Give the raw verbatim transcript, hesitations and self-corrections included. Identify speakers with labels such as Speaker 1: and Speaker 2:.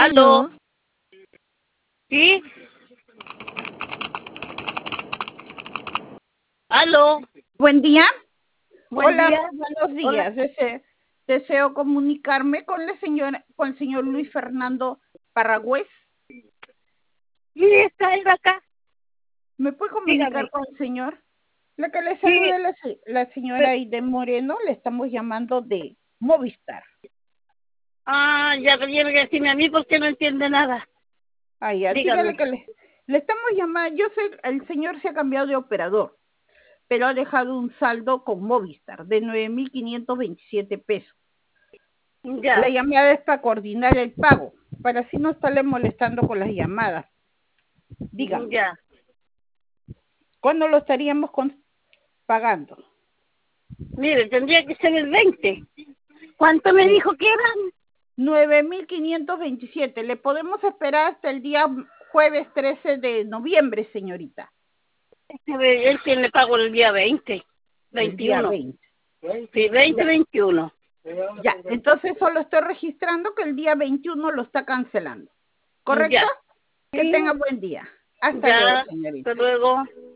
Speaker 1: ¿Aló?
Speaker 2: ¿Aló?
Speaker 1: ¿Sí? ¿Aló?
Speaker 2: Buen día.
Speaker 1: Buen
Speaker 2: Hola,
Speaker 1: día.
Speaker 2: buenos
Speaker 1: Hola.
Speaker 2: días. Dese- deseo comunicarme con la señora, con el señor Luis Fernando Paragüez.
Speaker 1: Sí, está él acá.
Speaker 2: ¿Me puede comunicar
Speaker 1: Dígame.
Speaker 2: con el señor? La que le
Speaker 1: Sí,
Speaker 2: saluda la, se- la señora Aide Moreno, le estamos llamando de Movistar.
Speaker 1: ah, ya viene a decirme a mí porque no entiende nada.
Speaker 2: Ah, ya, dígale
Speaker 1: Dígame.
Speaker 2: que le, le estamos llamando. Yo sé, el señor se ha cambiado de operador, pero ha dejado un saldo con Movistar de nueve mil quinientos veintisiete pesos. La
Speaker 1: Ya,
Speaker 2: llamada es para coordinar el pago, para así no estarle molestando con las llamadas. Dígame,
Speaker 1: ya.
Speaker 2: ¿cuándo lo estaríamos con- pagando?
Speaker 1: Mire, tendría que ser el veinte. ¿Cuánto me
Speaker 2: El
Speaker 1: dijo que eran?
Speaker 2: nueve mil quinientos veintisiete. Le podemos esperar hasta el día jueves trece de noviembre, señorita.
Speaker 1: Él tiene pago el día veinte.
Speaker 2: El día
Speaker 1: veintiuno.
Speaker 2: veinte.
Speaker 1: Sí, veinte,
Speaker 2: Ya,
Speaker 1: veintiuno.
Speaker 2: ya. Entonces solo estoy registrando que el día veintiuno lo está cancelando. ¿Correcto?
Speaker 1: Ya.
Speaker 2: Que
Speaker 1: Sí,
Speaker 2: tenga buen día. Hasta luego,
Speaker 1: ya.
Speaker 2: señorita.
Speaker 1: Hasta luego.